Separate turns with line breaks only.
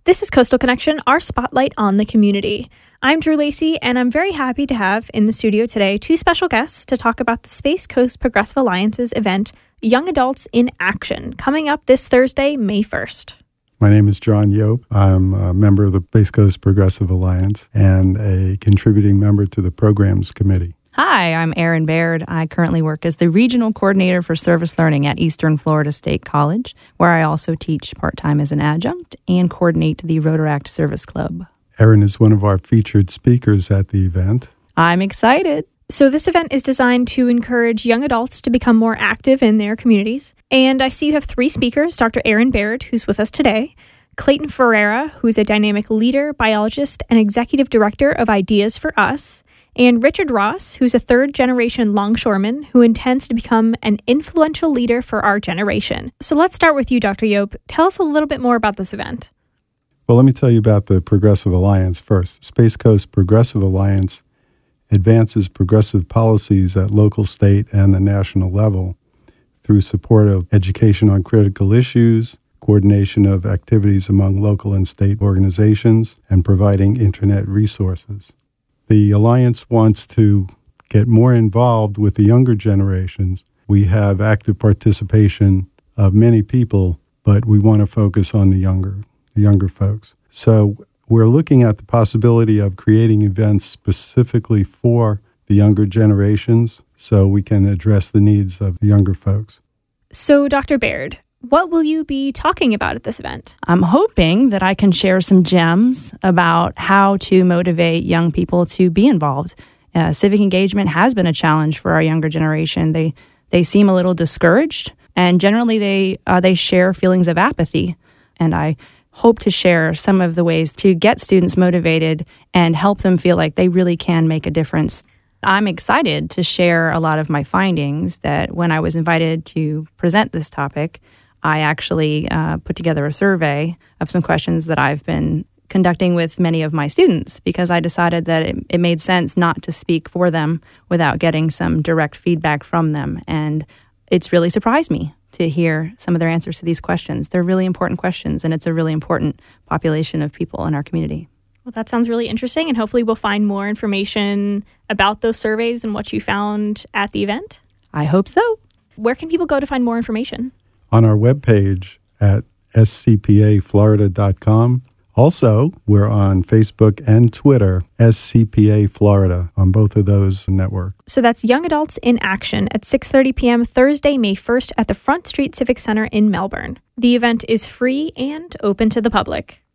This is Coastal Connection, our spotlight on the community. I'm Drew Lacey, and I'm very happy to have in the studio today two special guests to talk about the Space Coast Progressive Alliance's event, Young Adults in Action, coming up this Thursday, May 1st.
My name is John Yope. I'm a member of the Space Coast Progressive Alliance and a contributing member to the Programs Committee.
Hi, I'm Erin Baird. I currently work as the Regional Coordinator for Service Learning at Eastern Florida State College, where I also teach part-time as an adjunct and coordinate the Rotaract Service Club.
Erin is one of our featured speakers at the event.
I'm excited.
So this event is designed to encourage young adults to become more active in their communities. And I see you have three speakers, Dr. Erin Baird, who's with us today, Clayton Ferreira, who's a dynamic leader, biologist, and executive director of Ideas for Us, and Richard Ross, who's a third-generation longshoreman who intends to become an influential leader for our generation. So let's start with you, Dr. Yope. Tell us a little bit more about this event.
Well, let me tell you about the Progressive Alliance first. Space Coast Progressive Alliance advances progressive policies at local, state, and the national level through support of education on critical issues, coordination of activities among local and state organizations, and providing internet resources. The Alliance wants to get more involved with the younger generations. We have active participation of many people, but we want to focus on the younger folks. So we're looking at the possibility of creating events specifically for the younger generations so we can address the needs of the younger folks.
So, Dr. Baird, what will you be talking about at this event?
I'm hoping that I can share some gems about how to motivate young people to be involved. Civic engagement has been a challenge for our younger generation. They seem a little discouraged, and generally they share feelings of apathy. And I hope to share some of the ways to get students motivated and help them feel like they really can make a difference. I'm excited to share a lot of my findings that when I was invited to present this topic, I actually put together a survey of some questions that I've been conducting with many of my students because I decided that it made sense not to speak for them without getting some direct feedback from them. And it's really surprised me to hear some of their answers to these questions. They're really important questions, and it's a really important population of people in our community.
Well, that sounds really interesting, and hopefully we'll find more information about those surveys and what you found at the event.
I hope so.
Where can people go to find more information?
On our webpage at scpaflorida.com. Also, we're on Facebook and Twitter, SCPA Florida, on both of those networks.
So that's Young Adults in Action at 6:30 p.m. Thursday, May 1st at the Front Street Civic Center in Melbourne. The event is free and open to the public.